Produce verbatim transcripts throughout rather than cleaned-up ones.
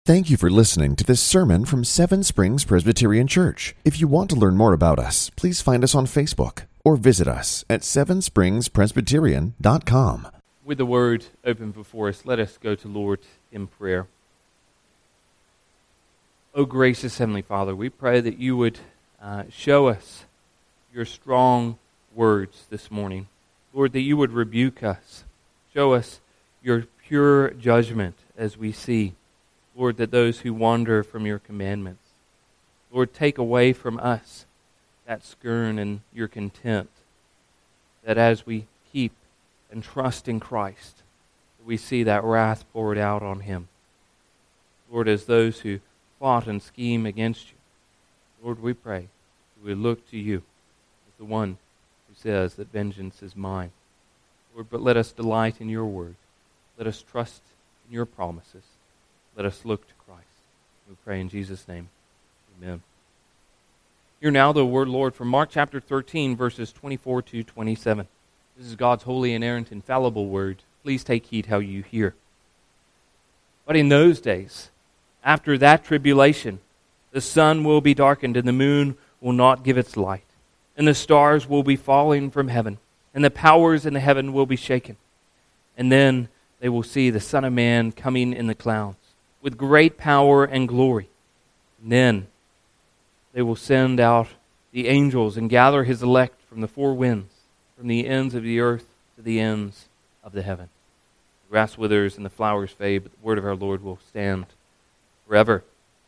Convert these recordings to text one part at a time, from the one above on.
Thank you for listening to this sermon from Seven Springs Presbyterian Church. If you want to learn more about us, please find us on Facebook or visit us at seven springs presbyterian dot com. With the Word open before us, let us go to Lord in prayer. O gracious Heavenly Father, we pray that you would uh, show us your strong words this morning. Lord, that you would rebuke us. Show us your pure judgment as we see. Lord, that those who wander from your commandments, Lord, take away from us that scorn and your contempt, that as we keep and trust in Christ, we see that wrath poured out on him. Lord, as those who plot and scheme against you, Lord, we pray that we look to you as the one who says that vengeance is mine. Lord, but let us delight in your word. Let us trust in your promises. Let us look to Christ. We pray in Jesus' name. Amen. Hear now the word, Lord, from Mark chapter thirteen, verses twenty-four to twenty-seven. This is God's holy, inerrant, infallible word. Please take heed how you hear. But in those days, after that tribulation, the sun will be darkened, and the moon will not give its light, and the stars will be falling from heaven, and the powers in the heaven will be shaken. And then they will see the Son of Man coming in the clouds with great power and glory. And then they will send out the angels and gather his elect from the four winds, from the ends of the earth to the ends of the heaven. The grass withers and the flowers fade, but the word of our Lord will stand forever.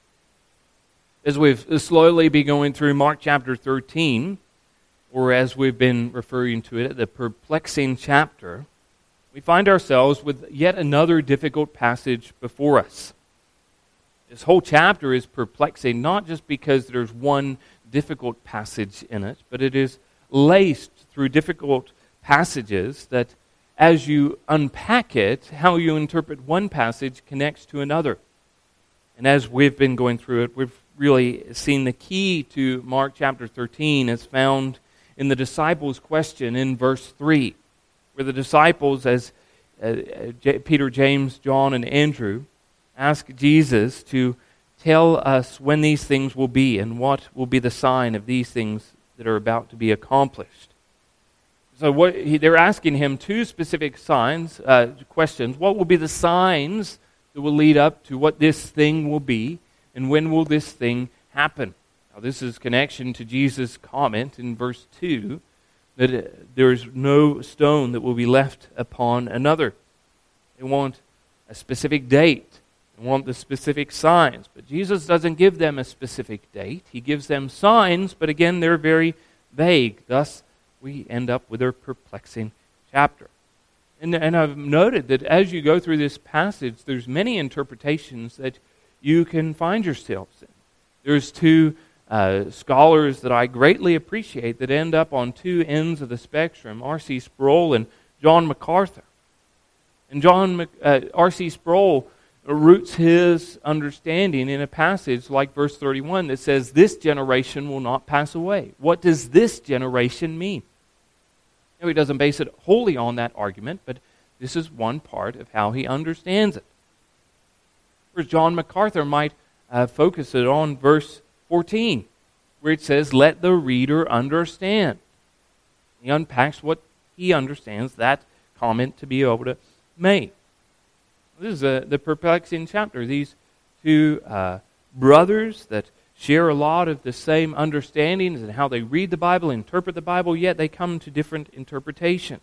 As we've slowly been going through Mark chapter thirteen, or as we've been referring to it, the perplexing chapter, we find ourselves with yet another difficult passage before us. This whole chapter is perplexing, not just because there's one difficult passage in it, but it is laced through difficult passages that as you unpack it, how you interpret one passage connects to another. And as we've been going through it, we've really seen the key to Mark chapter thirteen is found in the disciples' question in verse three, where the disciples, as uh, J- Peter, James, John, and Andrew, ask Jesus to tell us when these things will be and what will be the sign of these things that are about to be accomplished. So what he, they're asking him two specific signs, uh, questions. What will be the signs that will lead up to what this thing will be, and when will this thing happen? Now this is connection to Jesus' comment in verse two, that uh, there is no stone that will be left upon another. They want a specific date. They want the specific signs. But Jesus doesn't give them a specific date. He gives them signs, but again, they're very vague. Thus, we end up with a perplexing chapter. And, and I've noted that as you go through this passage, there's many interpretations that you can find yourselves in. There's two uh, scholars that I greatly appreciate that end up on two ends of the spectrum, R C Sproul and John MacArthur. And John uh, R C Sproul roots his understanding in a passage like verse thirty-one that says, this generation will not pass away. What does this generation mean? Now, he doesn't base it wholly on that argument, but this is one part of how he understands it. Whereas John MacArthur might uh, focus it on verse fourteen, where it says, let the reader understand. He unpacks what he understands that comment to be able to make. This is a, the perplexing chapter. These two uh, brothers that share a lot of the same understandings and how they read the Bible, interpret the Bible, yet they come to different interpretations.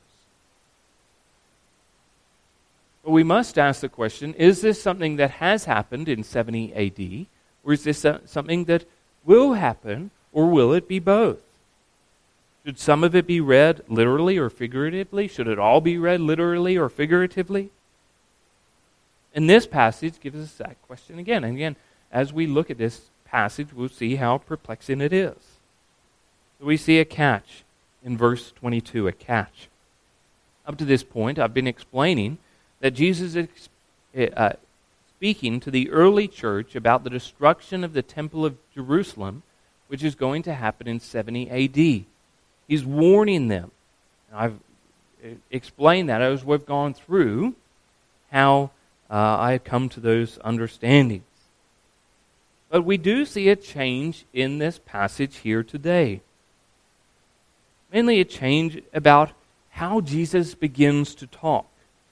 But we must ask the question, is this something that has happened in seventy A D, or is this something that will happen, or will it be both? Should some of it be read literally or figuratively? Should it all be read literally or figuratively? And this passage gives us that question again. And again, as we look at this passage, we'll see how perplexing it is. So we see a catch in verse twenty-two, a catch. Up to this point, I've been explaining that Jesus is uh, speaking to the early church about the destruction of the temple of Jerusalem, which is going to happen in seventy A D. He's warning them. And I've explained that as we've gone through how uh, I have come to those understandings. But we do see a change in this passage here today. Mainly a change about how Jesus begins to talk.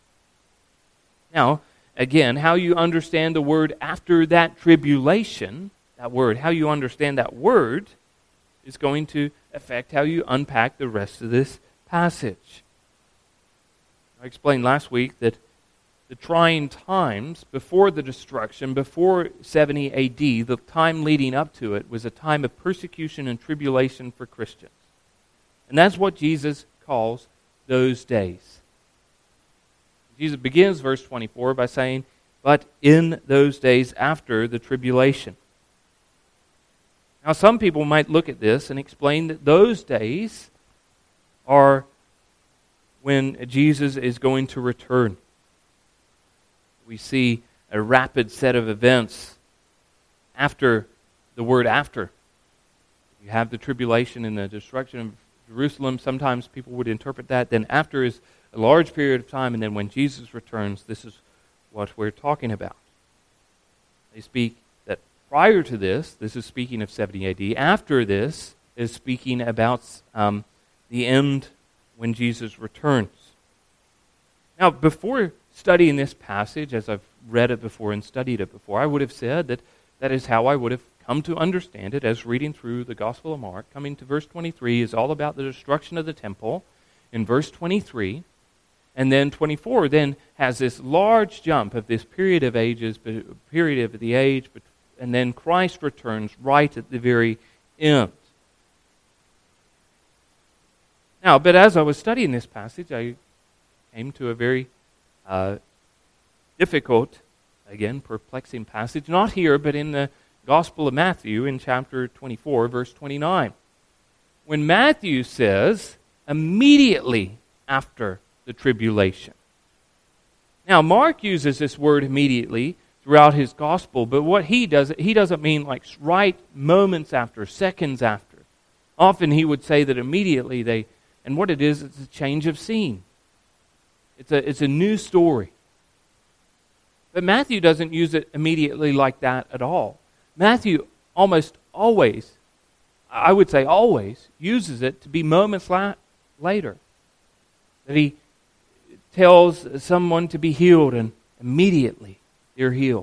Now, again, how you understand the word after that tribulation, that word, how you understand that word is going to affect how you unpack the rest of this passage. I explained last week that the trying times before the destruction, before seventy A D, the time leading up to it, was a time of persecution and tribulation for Christians. And that's what Jesus calls those days. Jesus begins verse twenty-four by saying, "But in those days after the tribulation." Now some people might look at this and explain that those days are when Jesus is going to return. We see a rapid set of events after the word after. You have the tribulation and the destruction of Jerusalem. Sometimes people would interpret that. Then after is a large period of time, and then when Jesus returns, this is what we're talking about. They speak that prior to this, this is speaking of seventy A D. After this is speaking about um, the end when Jesus returns. Now, before studying this passage, as I've read it before and studied it before, I would have said that that is how I would have come to understand it as reading through the Gospel of Mark. Coming to verse twenty-three is all about the destruction of the temple in verse twenty-three. And then twenty-four then has this large jump of this period of ages, period of the age, and then Christ returns right at the very end. Now, but as I was studying this passage, I came to a very uh, difficult, again, perplexing passage. Not here, but in the Gospel of Matthew in chapter twenty-four, verse twenty-nine. When Matthew says, immediately after the tribulation. Now, Mark uses this word immediately throughout his gospel, but what he does, he doesn't mean like right moments after, seconds after. Often he would say that immediately they, and what it is, it's a change of scene. It's a, it's a new story. But Matthew doesn't use it immediately like that at all. Matthew almost always, I would say always, uses it to be moments la- later. That he tells someone to be healed and immediately they're healed.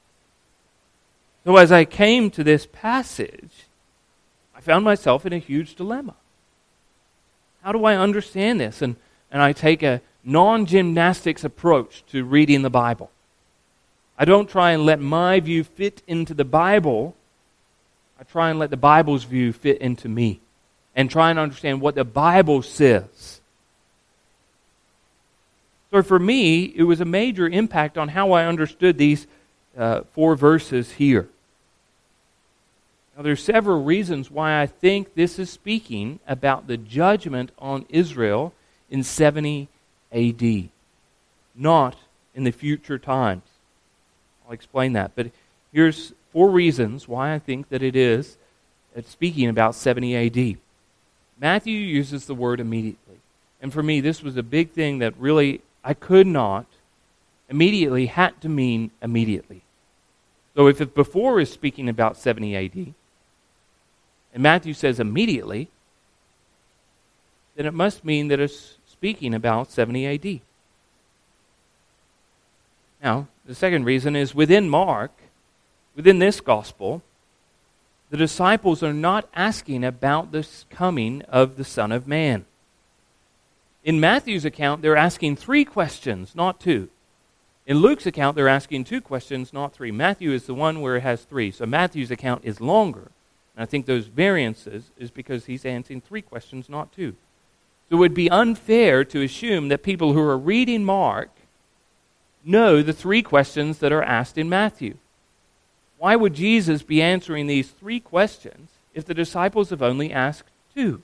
So as I came to this passage, I found myself in a huge dilemma. How do I understand this? And, and I take a non-gymnastics approach to reading the Bible. I don't try and let my view fit into the Bible. I try and let the Bible's view fit into me and try and understand what the Bible says. So for me, it was a major impact on how I understood these uh, four verses here. Now, there's several reasons why I think this is speaking about the judgment on Israel in seventy A D, not in the future times. I'll explain that. But here's four reasons why I think that it is it's speaking about seventy A D. Matthew uses the word immediately. And for me, this was a big thing that really I could not, immediately had to mean immediately. So if it before is speaking about seventy A D, and Matthew says immediately, then it must mean that it's speaking about seventy A D. Now, the second reason is within Mark, within this gospel, the disciples are not asking about this coming of the Son of Man. In Matthew's account, they're asking three questions, not two. In Luke's account, they're asking two questions, not three. Matthew is the one where it has three. So Matthew's account is longer. And I think those variances is because he's answering three questions, not two. So it would be unfair to assume that people who are reading Mark know the three questions that are asked in Matthew. Why would Jesus be answering these three questions if the disciples have only asked two?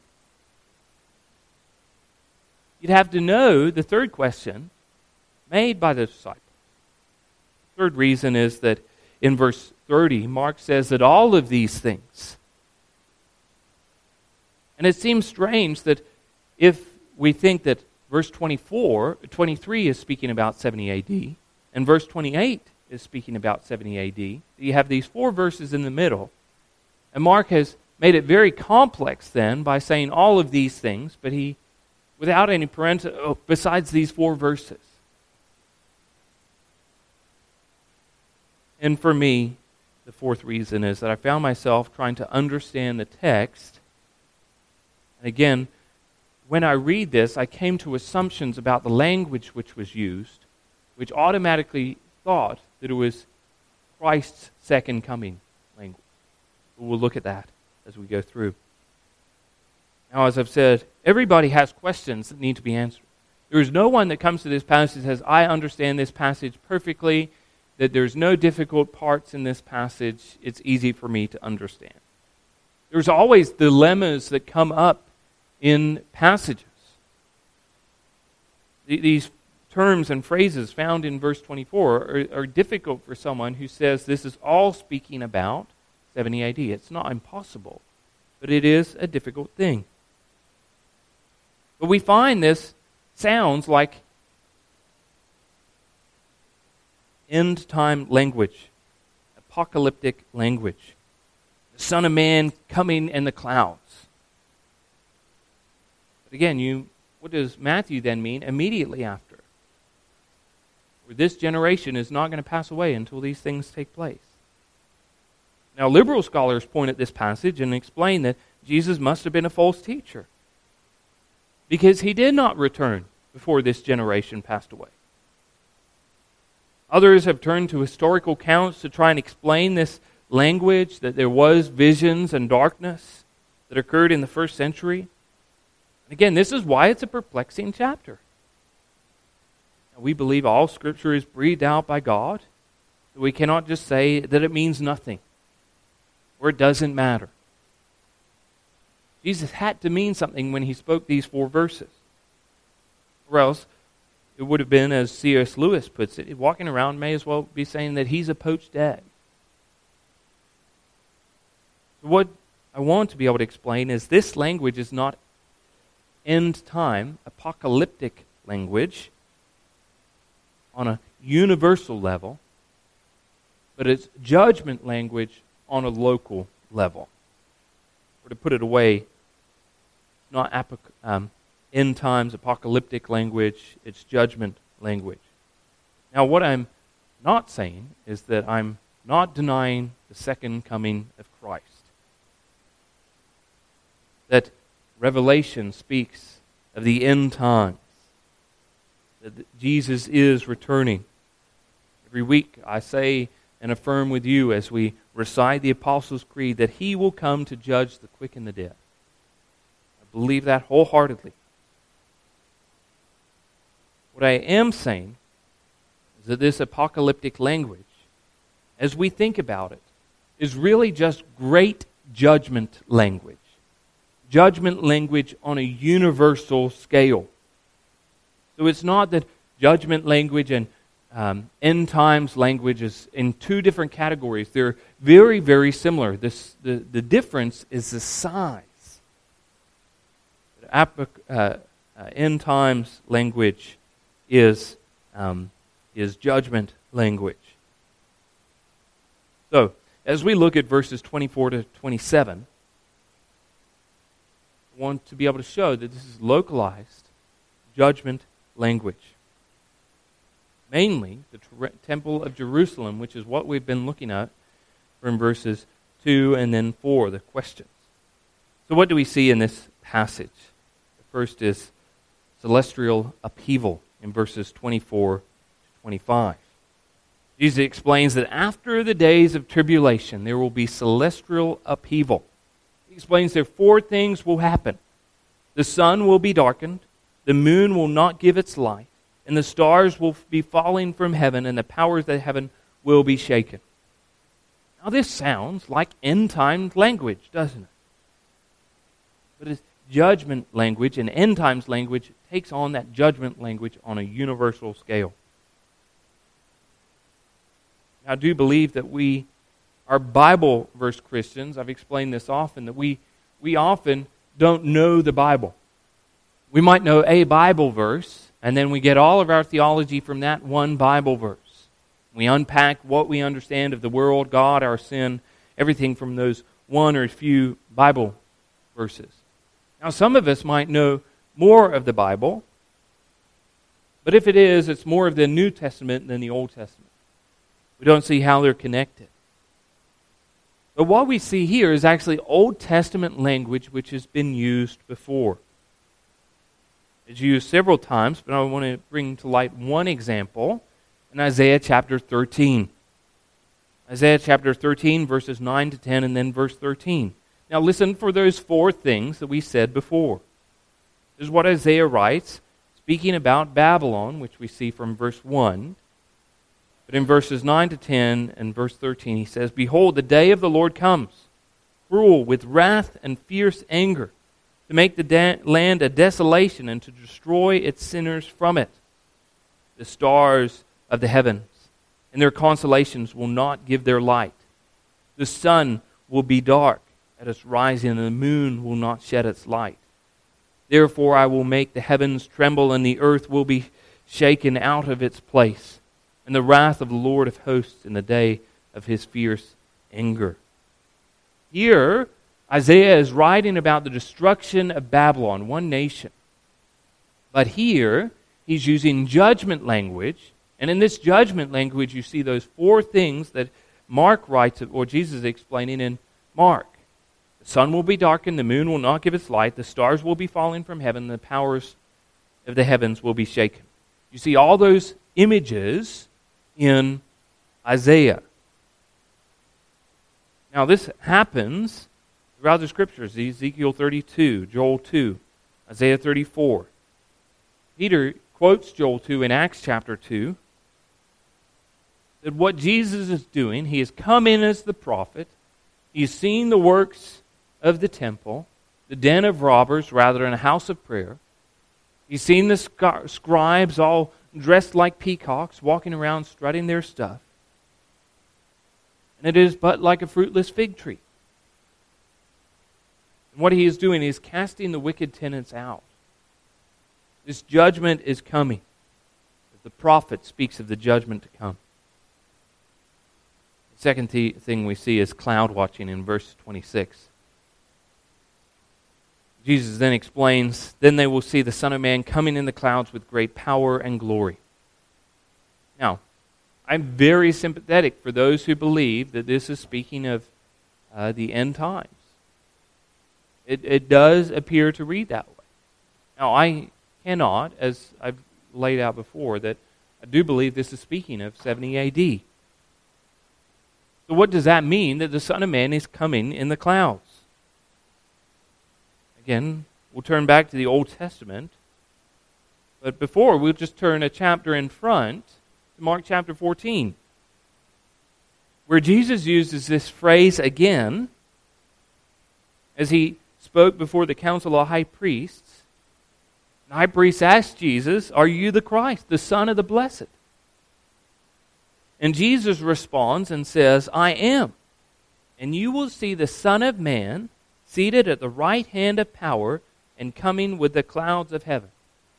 You'd have to know the third question made by the disciples. Third reason is that in verse thirty, Mark says that all of these things. And it seems strange that if we think that verse twenty-four, twenty-three is speaking about seventy A D, and verse twenty-eight is speaking about seventy A D. You have these four verses in the middle. And Mark has made it very complex then by saying all of these things, but he, without any parental, oh, besides these four verses. And for me, the fourth reason is that I found myself trying to understand the text. And again, when I read this, I came to assumptions about the language which was used, which automatically thought that it was Christ's second coming language. But we'll look at that as we go through. Now, as I've said, everybody has questions that need to be answered. There is no one that comes to this passage and says, I understand this passage perfectly, that there's no difficult parts in this passage, it's easy for me to understand. There's always dilemmas that come up in passages. These terms and phrases found in verse twenty-four are, are difficult for someone who says this is all speaking about seventy A D. It's not impossible, but it is a difficult thing. But we find this sounds like end-time language, apocalyptic language. The Son of Man coming in the clouds. But again, you, what does Matthew then mean immediately after? Where this generation is not going to pass away until these things take place. Now, liberal scholars point at this passage and explain that Jesus must have been a false teacher because he did not return before this generation passed away. Others have turned to historical accounts to try and explain this language, that there was visions and darkness that occurred in the first century. And again, this is why it's a perplexing chapter. Now, we believe all Scripture is breathed out by God. So we cannot just say that it means nothing or it doesn't matter. Jesus had to mean something when he spoke these four verses. Or else, it would have been, as C S Lewis puts it, walking around may as well be saying that he's a poached egg. What I want to be able to explain is this language is not end-time, apocalyptic language on a universal level, but it's judgment language on a local level. Or to put it away, not apoc- um, end times, apocalyptic language, it's judgment language. Now, what I'm not saying is that I'm not denying the second coming of Christ. That Revelation speaks of the end times, that Jesus is returning. Every week I say and affirm with you as we recite the Apostles' Creed that he will come to judge the quick and the dead. I believe that wholeheartedly. What I am saying is that this apocalyptic language, as we think about it, is really just great judgment language. Judgment language on a universal scale. So it's not that judgment language and um, end times language is in two different categories. They're very, very similar. This, the, the difference is the size. Apoc- uh, uh, end times language is um, is judgment language. So, as we look at verses twenty-four to twenty-seven, I want to be able to show that this is localized judgment language. Mainly, the ter- Temple of Jerusalem, which is what we've been looking at from verses two and then four, the questions. So what do we see in this passage? The first is celestial upheaval in verses twenty-four to twenty-five. Jesus explains that after the days of tribulation, there will be celestial upheaval. He explains there four things will happen. The sun will be darkened, the moon will not give its light, and the stars will be falling from heaven, and the powers of heaven will be shaken. Now this sounds like end-time language, doesn't it? But it's judgment language, and end times language takes on that judgment language on a universal scale. Now, I do believe that we are Bible verse Christians. I've explained this often, that we, we often don't know the Bible. We might know a Bible verse, and then we get all of our theology from that one Bible verse. We unpack what we understand of the world, God, our sin, everything from those one or few Bible verses. Now, some of us might know more of the Bible, but if it is, it's more of the New Testament than the Old Testament. We don't see how they're connected. But what we see here is actually Old Testament language which has been used before. It's used several times, but I want to bring to light one example in Isaiah chapter thirteen. Isaiah chapter thirteen, verses nine to ten, and then verse thirteen. Now listen for those four things that we said before. This is what Isaiah writes, speaking about Babylon, which we see from verse one. But in verses nine to ten and verse thirteen, he says, "Behold, the day of the Lord comes, cruel with wrath and fierce anger, to make the da- land a desolation and to destroy its sinners from it. The stars of the heavens and their constellations will not give their light. The sun will be dark at its rising, and the moon will not shed its light. Therefore I will make the heavens tremble, and the earth will be shaken out of its place, and the wrath of the Lord of hosts in the day of his fierce anger." Here, Isaiah is writing about the destruction of Babylon, one nation. But here, he's using judgment language, and in this judgment language you see those four things that Mark writes, or Jesus is explaining in Mark. The sun will be darkened, the moon will not give its light, the stars will be falling from heaven, the powers of the heavens will be shaken. You see all those images in Isaiah. Now this happens throughout the Scriptures, Ezekiel thirty-two, Joel two, Isaiah thirty-four. Peter quotes Joel two in Acts chapter two, that what Jesus is doing, he has come in as the prophet, he's seen the works of the temple, the den of robbers rather than a house of prayer. He's seen the sc- scribes all dressed like peacocks, walking around strutting their stuff. And it is but like a fruitless fig tree. And what he is doing is casting the wicked tenants out. This judgment is coming. The prophet speaks of the judgment to come. The second th- thing we see is cloud watching in verse twenty-six. Jesus then explains, "Then they will see the Son of Man coming in the clouds with great power and glory." Now, I'm very sympathetic for those who believe that this is speaking of uh, the end times. It, it does appear to read that way. Now, I cannot, as I've laid out before, that I do believe this is speaking of seventy A D. So what does that mean, that the Son of Man is coming in the clouds? Again, we'll turn back to the Old Testament. But before, we'll just turn a chapter in front to Mark chapter fourteen, where Jesus uses this phrase again as he spoke before the council of high priests. The high priest asked Jesus, "Are you the Christ, the Son of the Blessed?" And Jesus responds and says, "I am. And you will see the Son of Man seated at the right hand of power and coming with the clouds of heaven."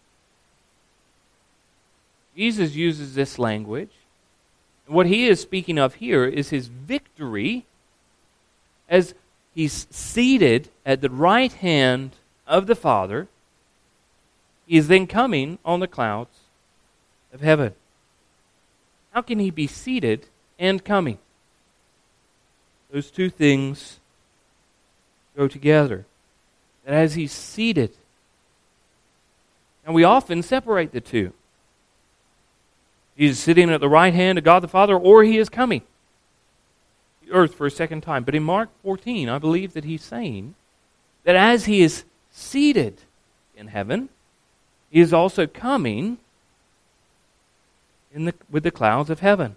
Jesus uses this language. And what he is speaking of here is his victory as he's seated at the right hand of the Father. He is then coming on the clouds of heaven. How can he be seated and coming? Those two things go together. That as he's seated, and we often separate the two. He's sitting at the right hand of God the Father, or he is coming to the earth for a second time. But in Mark fourteen, I believe that he's saying that as he is seated in heaven, he is also coming in the, with the clouds of heaven.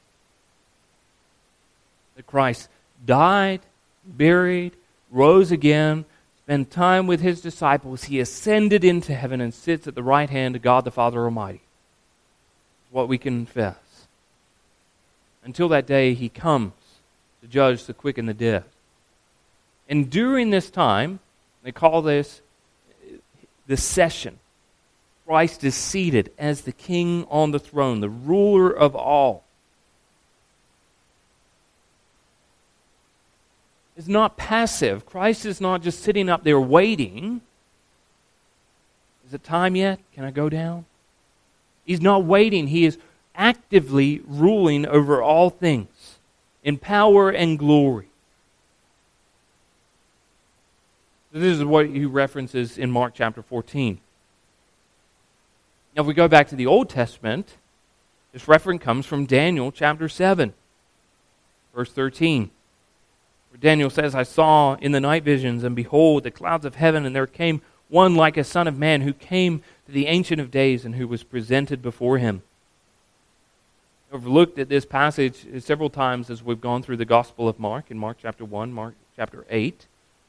That Christ died, buried, rose again, spent time with his disciples. He ascended into heaven and sits at the right hand of God the Father Almighty. It's what we confess. Until that day, he comes to judge the quick and the dead. And during this time, they call this the session. Christ is seated as the king on the throne, the ruler of all. is not passive. Christ is not just sitting up there waiting. Is it time yet? Can I go down? He's not waiting. He is actively ruling over all things in power and glory. So this is what he references in Mark chapter fourteen. Now if we go back to the Old Testament, this reference comes from Daniel chapter seven, verse thirteen. Where Daniel says, I saw in the night visions, and behold, the clouds of heaven, and there came one like a son of man, who came to the Ancient of Days, and who was presented before him. I've looked at this passage several times as we've gone through the Gospel of Mark, in Mark chapter one, Mark chapter eight.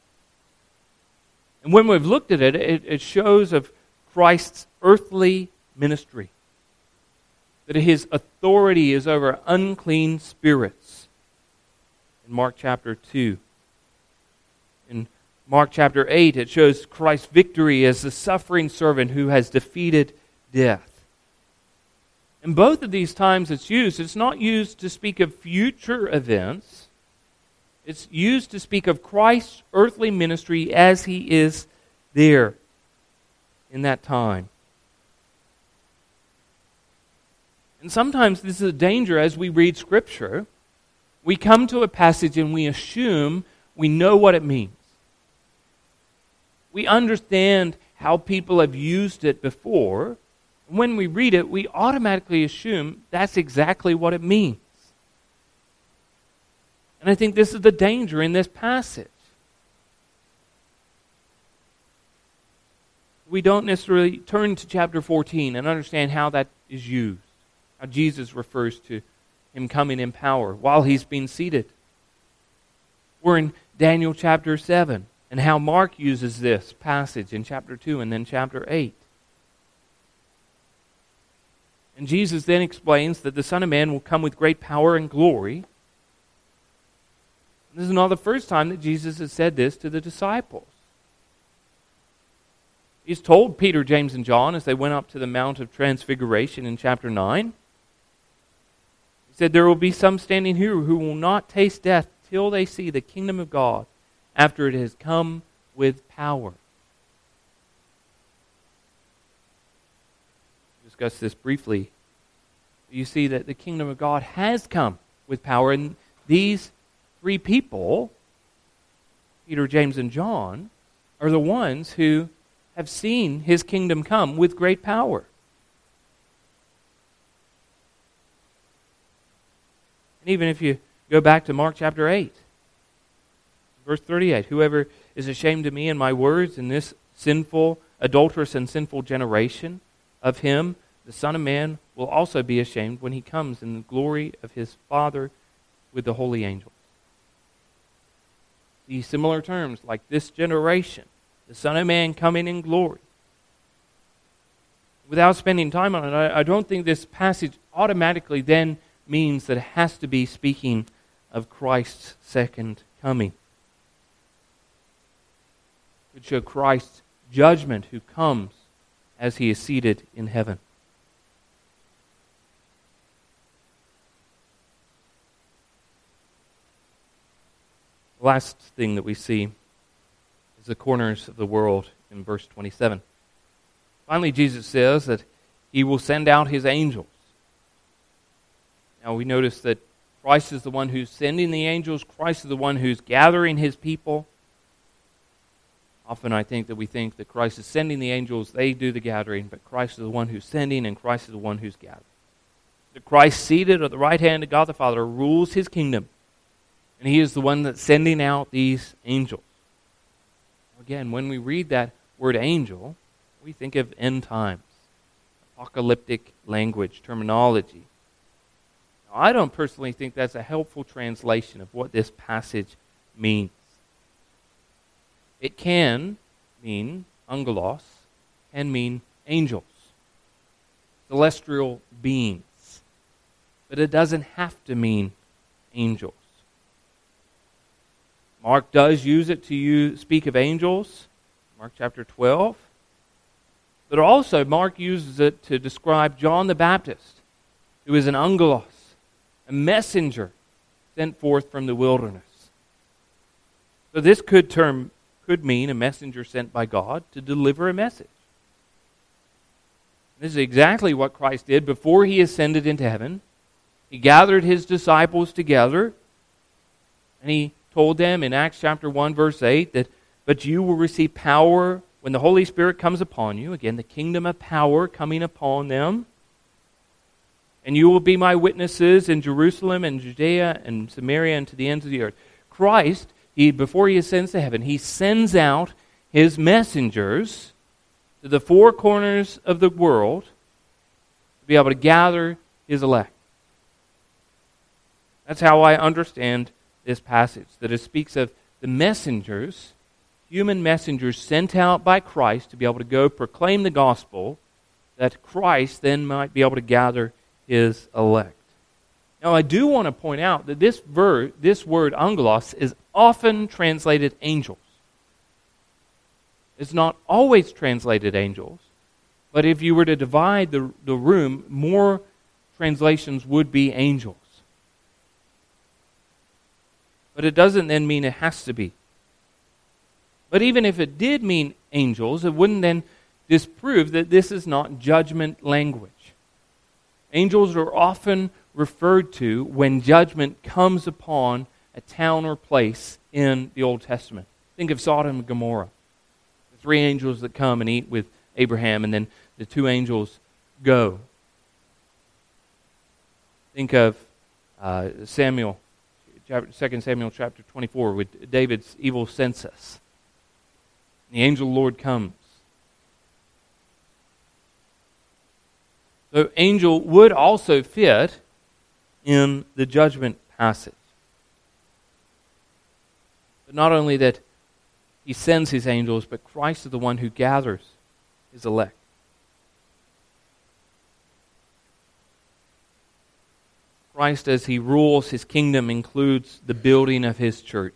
And when we've looked at it, it, it shows of Christ's earthly ministry. That his authority is over unclean spirits. In Mark chapter two. In Mark chapter eight, it shows Christ's victory as the suffering servant who has defeated death. In both of these times it's used, it's not used to speak of future events. It's used to speak of Christ's earthly ministry as he is there in that time. And sometimes this is a danger as we read Scripture. We come to a passage and we assume we know what it means. We understand how people have used it before. And when we read it, we automatically assume that's exactly what it means. And I think this is the danger in this passage. We don't necessarily turn to chapter fourteen and understand how that is used. How Jesus refers to him coming in power while he's being seated. We're in Daniel chapter seven and how Mark uses this passage in chapter two and then chapter eight. And Jesus then explains that the Son of Man will come with great power and glory. This is not the first time that Jesus has said this to the disciples. He's told Peter, James, and John as they went up to the Mount of Transfiguration in chapter nine. He said, there will be some standing here who will not taste death till they see the kingdom of God after it has come with power. We'll discuss this briefly. You see that the kingdom of God has come with power, and these three people, Peter, James, and John, are the ones who have seen his kingdom come with great power. And even if you go back to Mark chapter eight, verse thirty-eight, whoever is ashamed of me and my words in this sinful, adulterous, and sinful generation, of him the Son of Man will also be ashamed when he comes in the glory of his Father with the holy angels. These similar terms, like this generation, the Son of Man coming in glory. Without spending time on it, I, I don't think this passage automatically then means that it has to be speaking of Christ's second coming. It would show Christ's judgment who comes as he is seated in heaven. The last thing that we see is the corners of the world in verse twenty-seven. Finally, Jesus says that he will send out his angels. Now we notice that Christ is the one who's sending the angels. Christ is the one who's gathering his people. Often I think that we think that Christ is sending the angels, they do the gathering, but Christ is the one who's sending and Christ is the one who's gathering. That Christ seated at the right hand of God the Father rules his kingdom. And he is the one that's sending out these angels. Again, when we read that word angel, we think of end times, apocalyptic language, terminology. Now, I don't personally think that's a helpful translation of what this passage means. It can mean, angelos, can mean angels, celestial beings. But it doesn't have to mean angels. Mark does use it to use, speak of angels, Mark chapter twelve. But also Mark uses it to describe John the Baptist, who is an angelos, a messenger sent forth from the wilderness. So this could term could mean a messenger sent by God to deliver a message. This is exactly what Christ did before he ascended into heaven. He gathered his disciples together, and he told them in Acts chapter one, verse eight, that, "But you will receive power when the Holy Spirit comes upon you." Again, the kingdom of power coming upon them. "And you will be my witnesses in Jerusalem and Judea and Samaria and to the ends of the earth." Christ, he before he ascends to heaven, he sends out his messengers to the four corners of the world to be able to gather his elect. That's how I understand this passage, that it speaks of the messengers, human messengers sent out by Christ to be able to go proclaim the gospel, that Christ then might be able to gather his elect. Now, I do want to point out that this ver- this word angelos is often translated angels. It's not always translated angels, but if you were to divide the, the room, more translations would be angels. But it doesn't then mean it has to be. But even if it did mean angels, it wouldn't then disprove that this is not judgment language. Angels are often referred to when judgment comes upon a town or place in the Old Testament. Think of Sodom and Gomorrah. The three angels that come and eat with Abraham, and then the two angels go. Think of uh, Samuel, Second Samuel chapter twenty-four, with David's evil census. The angel of the Lord comes. So angel would also fit in the judgment passage. But not only that he sends his angels, but Christ is the one who gathers his elect. Christ, as he rules his kingdom, includes the building of his church.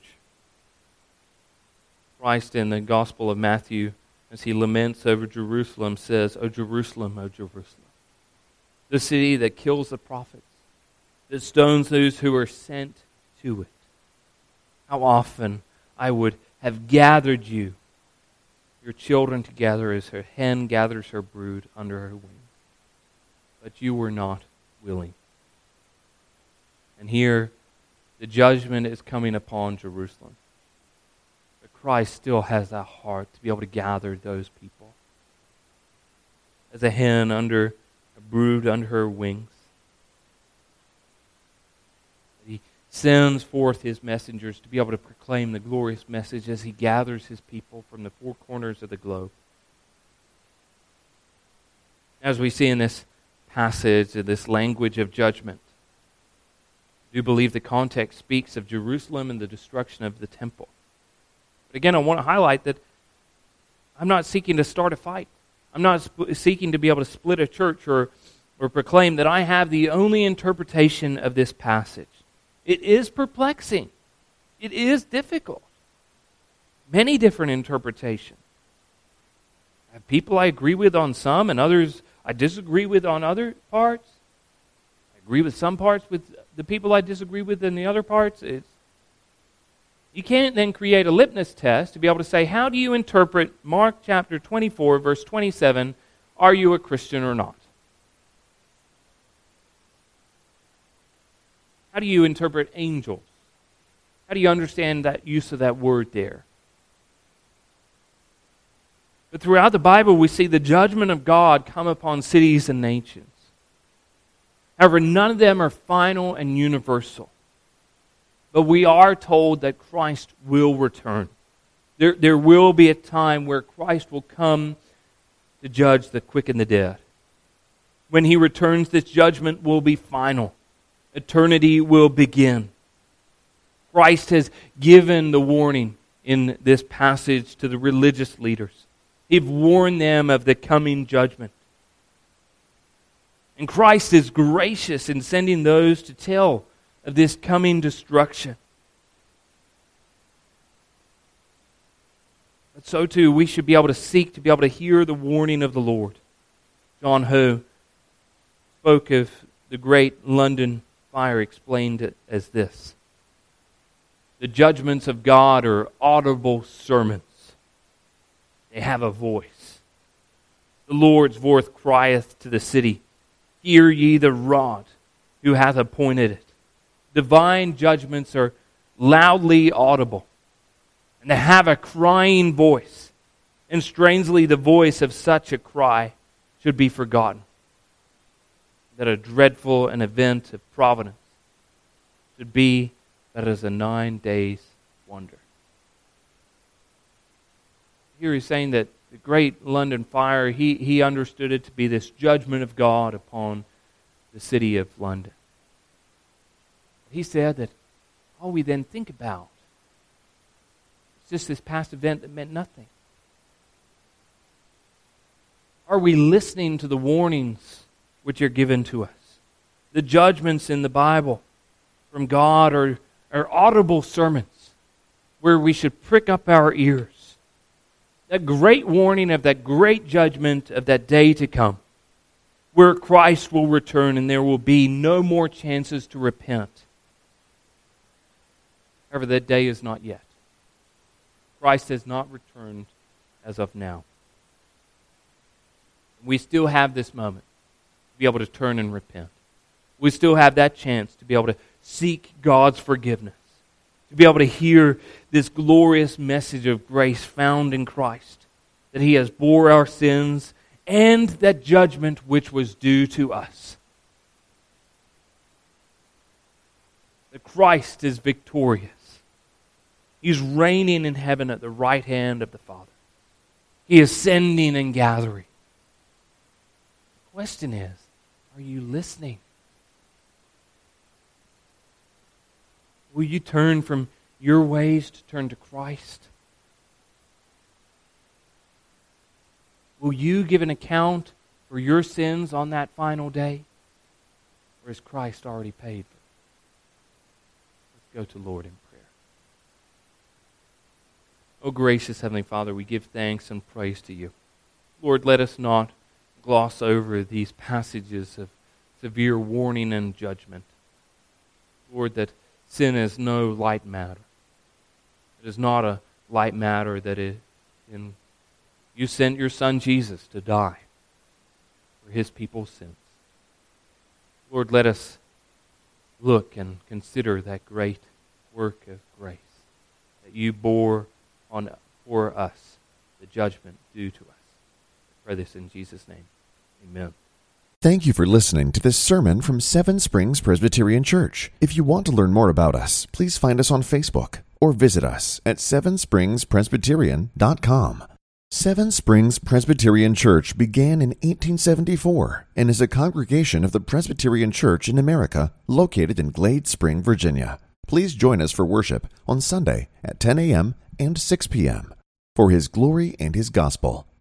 Christ in the Gospel of Matthew, as he laments over Jerusalem, says, "O Jerusalem, O Jerusalem, the city that kills the prophets, that stones those who are sent to it. How often I would have gathered you, your children together as her hen gathers her brood under her wing. But you were not willing." And here, the judgment is coming upon Jerusalem. But Christ still has that heart to be able to gather those people. As a hen under a brood under her wings. He sends forth his messengers to be able to proclaim the glorious message as he gathers his people from the four corners of the globe. As we see in this passage, this language of judgment, I do believe the context speaks of Jerusalem and the destruction of the temple. But again, I want to highlight that I'm not seeking to start a fight. I'm not sp- seeking to be able to split a church or, or proclaim that I have the only interpretation of this passage. It is perplexing. It is difficult. Many different interpretations. I have people I agree with on some and others I disagree with on other parts. I agree with some parts with the people I disagree with in the other parts. It's, you can't then create a litmus test to be able to say, how do you interpret Mark chapter twenty-four, verse twenty-seven, are you a Christian or not? How do you interpret angels? How do you understand that use of that word there? But throughout the Bible, we see the judgment of God come upon cities and nations. However, none of them are final and universal. But we are told that Christ will return. There, there will be a time where Christ will come to judge the quick and the dead. When he returns, this judgment will be final. Eternity will begin. Christ has given the warning in this passage to the religious leaders. He's warned them of the coming judgment. And Christ is gracious in sending those to tell of this coming destruction. But so too, we should be able to seek to be able to hear the warning of the Lord. John Hoe spoke of the great London fire, explained it as this. The judgments of God are audible sermons. They have a voice. The Lord's voice crieth to the city, hear ye the rod who hath appointed it. Divine judgments are loudly audible, and they have a crying voice. And strangely, the voice of such a cry should be forgotten. That a dreadful an event of providence should be that is a nine days wonder. Here he's saying that the great London fire, he, he understood it to be this judgment of God upon the city of London. He said that all we then think about is just this past event that meant nothing. Are we listening to the warnings which are given to us? The judgments in the Bible from God are, are audible sermons where we should prick up our ears. That great warning of that great judgment of that day to come, where Christ will return and there will be no more chances to repent. However, that day is not yet. Christ has not returned as of now. We still have this moment to be able to turn and repent. We still have that chance to be able to seek God's forgiveness, to be able to hear this glorious message of grace found in Christ, that He has bore our sins and that judgment which was due to us. That Christ is victorious. He's reigning in heaven at the right hand of the Father. He is sending and gathering. The question is, are you listening? Will you turn from your ways to turn to Christ? Will you give an account for your sins on that final day? Or has Christ already paid for it? Let's go to Lord in prayer. Oh, gracious Heavenly Father, we give thanks and praise to you. Lord, let us not gloss over these passages of severe warning and judgment. Lord, that sin is no light matter. It is not a light matter that it, in, you sent your Son Jesus to die for His people's sins. Lord, let us look and consider that great work of grace that you bore on for us, the judgment due to us. I pray this in Jesus' name. Amen. Thank you for listening to this sermon from Seven Springs Presbyterian Church. If you want to learn more about us, please find us on Facebook or visit us at seven springs presbyterian dot com. Seven Springs Presbyterian Church began in eighteen seventy-four and is a congregation of the Presbyterian Church in America located in Glade Spring, Virginia. Please join us for worship on Sunday at ten a.m. and six p.m. for His glory and His gospel.